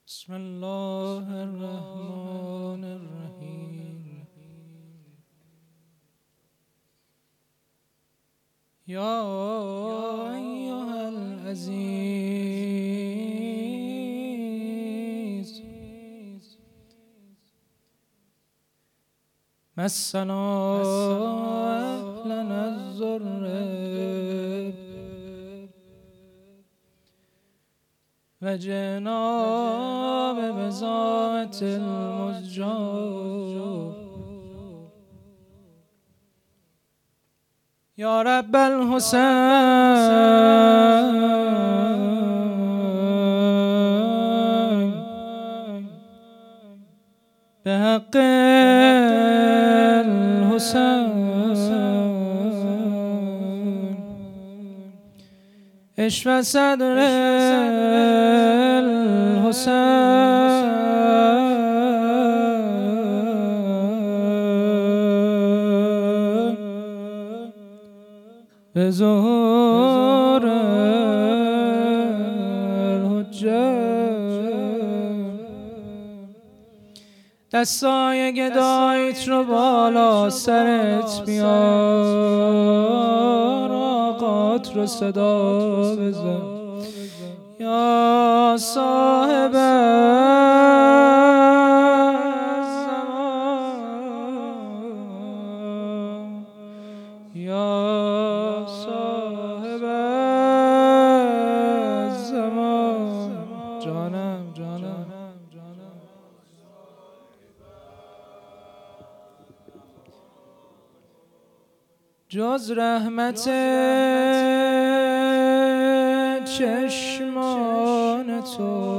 بسم الله الرحمن الرحیم. یا ایها العزیز مسنا اهلنا الضر و جئنا ببضاعة المزجاة. یا رب الحسین به حق الحسین اشف صدر الحسین به ظهور الحجه. دستای گدایت رو بالا سرت بیار، آقات رو صدا بزن. یا صاحب الزمان، یا صاحب الزمان. جانم جانم جز رحمت چشمان تو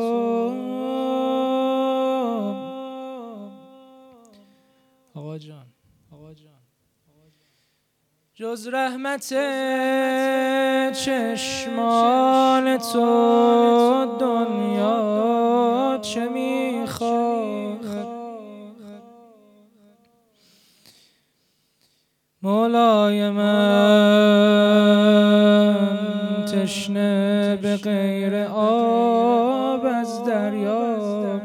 آقا جان، جز رحمت چشمان تو دنیا چه میخواهد؟ مولای من تشنه به غیر آب از دریا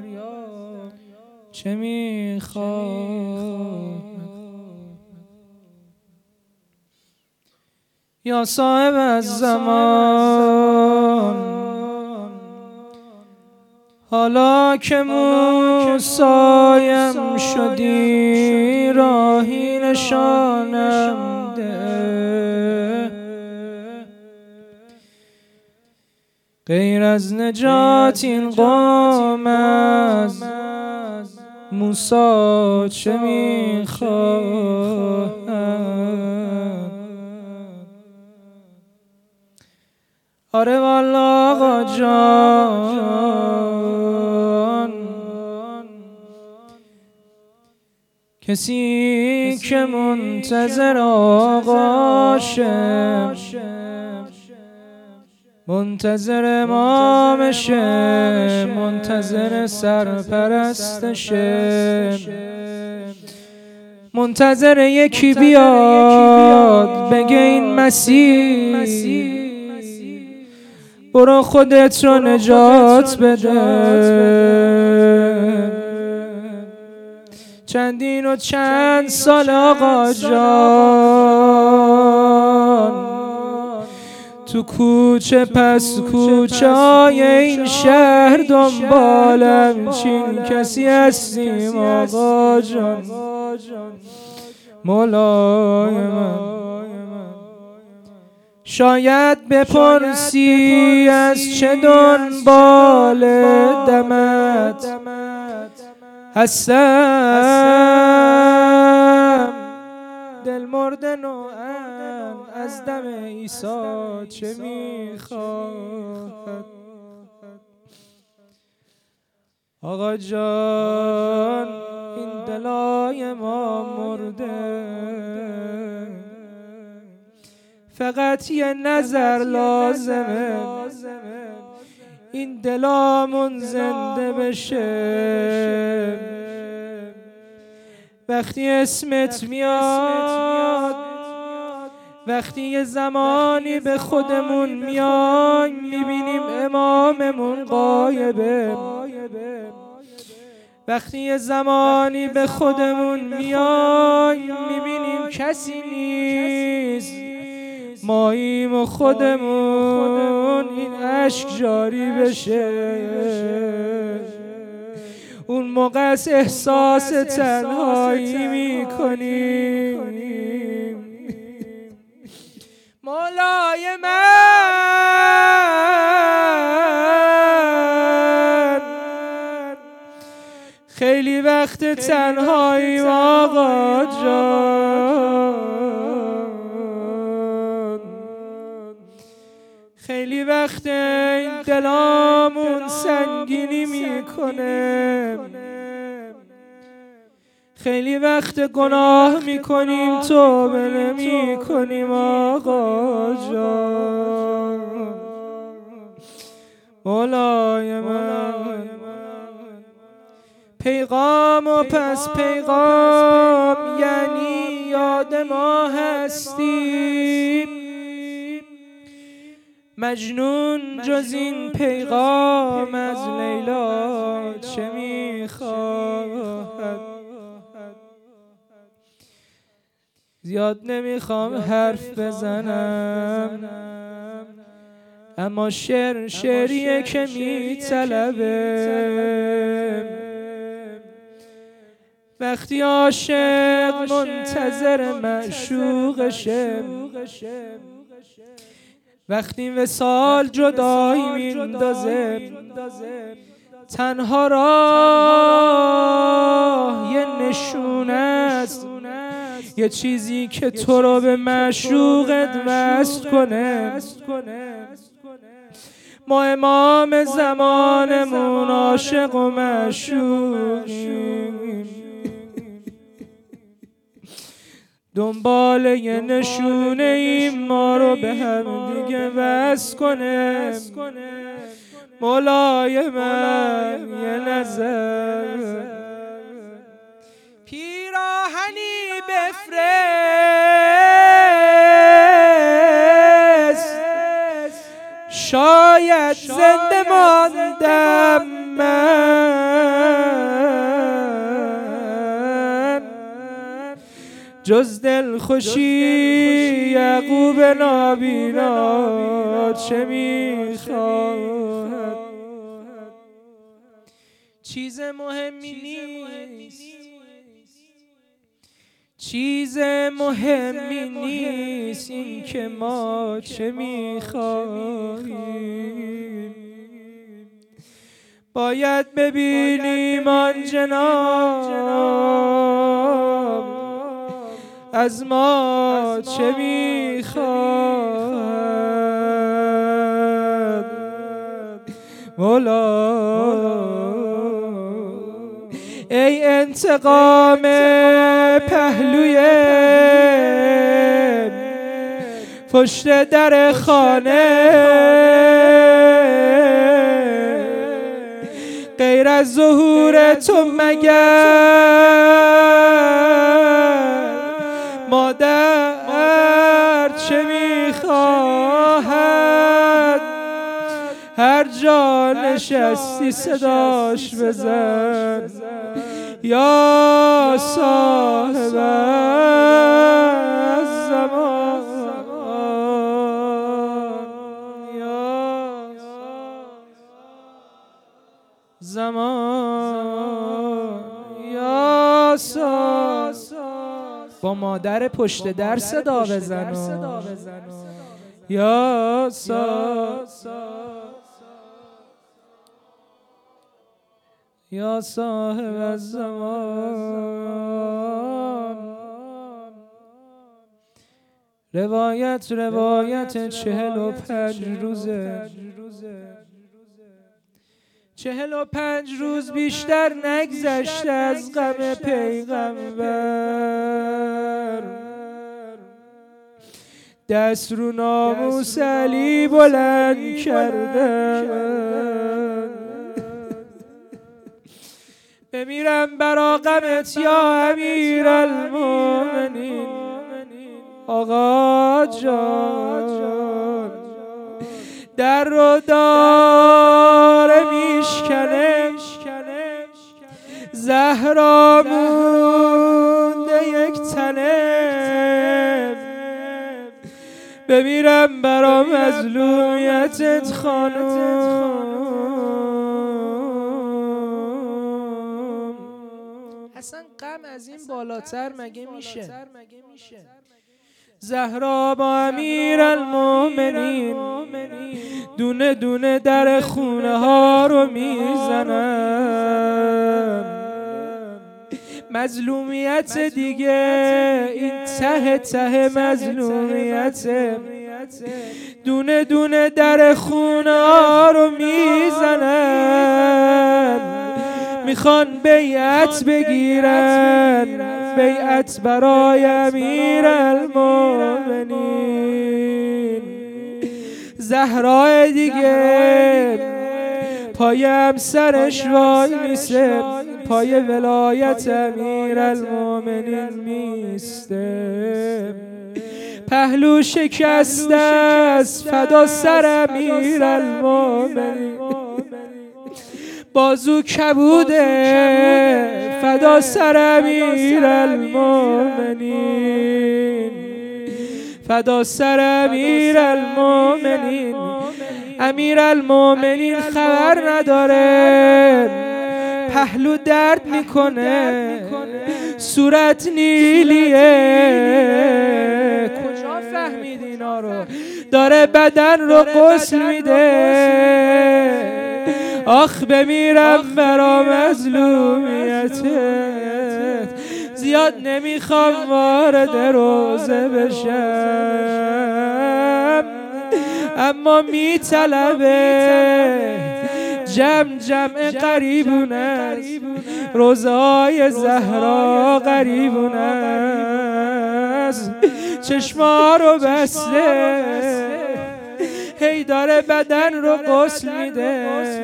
چه میخواهد؟ یا صاحب الزمان، حالا که موسایم شدی راهی نشانم ده، غیر از نجات این قوم از موسی چه میخواهد؟ آره والا آقا جان، کسی که منتظر آقاشه، منتظر امامشه، منتظر سرپرستشه، منتظر یکی بیاد بگه این مسیح برو خودت رو نجات بده. چندین و چند سال آقا جان تو کوچه پس کوچه های این شهر دنبالم چین کسی هستیم آقا جان. مولای من شاید بپرسی از چه دنبال دمت هستم، دل مرده نوعم از دم عیسی چه میخواهد؟ آقا جان این دلای ما مرده، فقط یه نظر لازمه این دلامون زنده بشه. وقتی اسمت میاد وقتی یه زمانی به خودمون میایم میبینیم اماممون غایبه. وقتی یه زمانی به خودمون میایم میبینیم کسی نیست، ماییم و خودمون این اشک جاری بشه. اون موقع احساس تنهایی میکنیم. مولای من خیلی وقت تنهاییم آقا جان، خیلی وقت این دلامون سنگینی میکنه، خیلی وقت گناه میکنیم توبه نمیکنیم آقا جان. مولای من پیغام و پس پیغام یعنی یاد ما هستیم. مجنون جز این پیغام از لیلا چه میخواهد؟ زیاد نمیخوام حرف بزنم، اما شعریه که میطلبه. وقتی عاشق منتظر معشوقشه، وقتی وصال جدایی میندازه، تنها راه یه نشونه است، یه چیزی که تو رو به معشوقت وصل کنه. ما امام زمانمون عاشق و معشوقیم، دنبال یه نشونه ایم ما رو به هم دیگه وصل کنه. مولای من یه نظر پیراهنی بفرست، شاید زنده ماندم من، جز دلخوشی یعقوب نابینا چه میخواهد؟ چیز مهمی نیست، چیز مهمی نیست این که ما چه میخواهیم. باید ببینیم آن جناب از ما چه میخواهد. مولا ای انتقام پهلوی پشت در خانه، غیر از ظهور تو مگر مادر چه میخواهد؟ هر جا نشستی صداش بزن یا صاحب الزمان، یا زمان، یا صاحب. با مادر پشت در صدا بزن یا صاحب، یا صاحب الزمان. روایت 45 روزه، 45 روز بیشتر نگذشته از غم پیغمبر. دست رو ناموس علی بلند کردن، بمیرم برا غمت یا امیرالمومنین. آقا جان در رو داره میشکنه، زهرا مونده یک تنه، بمیرم برا مظلومیتت خانم. اصلا غم از این بالاتر مگه میشه؟ زهرا با امیرالمومنین دونه دونه در خونه ها رو میزنن. مظلومیت دیگه این ته ته مظلومیت، دونه دونه در خونه ها رو میزنن، میخوان بیعت بگیرن، بیعت برای امیرالمومنین. زهرا دیگه پای همسرش وای میسه، پای ولایت امیرالمومنین میسته، پهلو شکسته است فدا سر امیرالمومنین، بازو کبوده فدا سر امیرالمومنین، فدا سر امیرالمومنین. امیرالمومنین خبر نداره، پهلو درد میکنه، صورت نیلیه. کجا فهمید اینا رو؟ داره بدن رو غسل میده. آخ بمیرم برا مظلومیتت، زیاد نمیخوام وارد روزه بشم، اما میطلبه جمع جمع قریبون است، روزهای زهرا قریبون است. چشما رو بسته هی داره بدن رو غسل میده،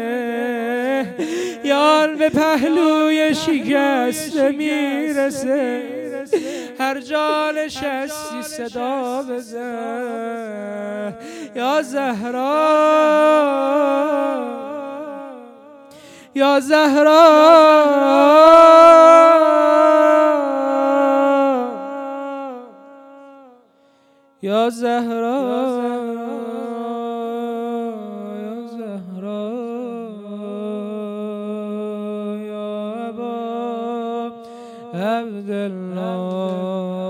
یال به پهلوی شکسته میرسه، هر جا نشستی صدا بزن یا زهرا، یا زهرا، یا زهرا، یا زهرا، یا ابا عبدالله.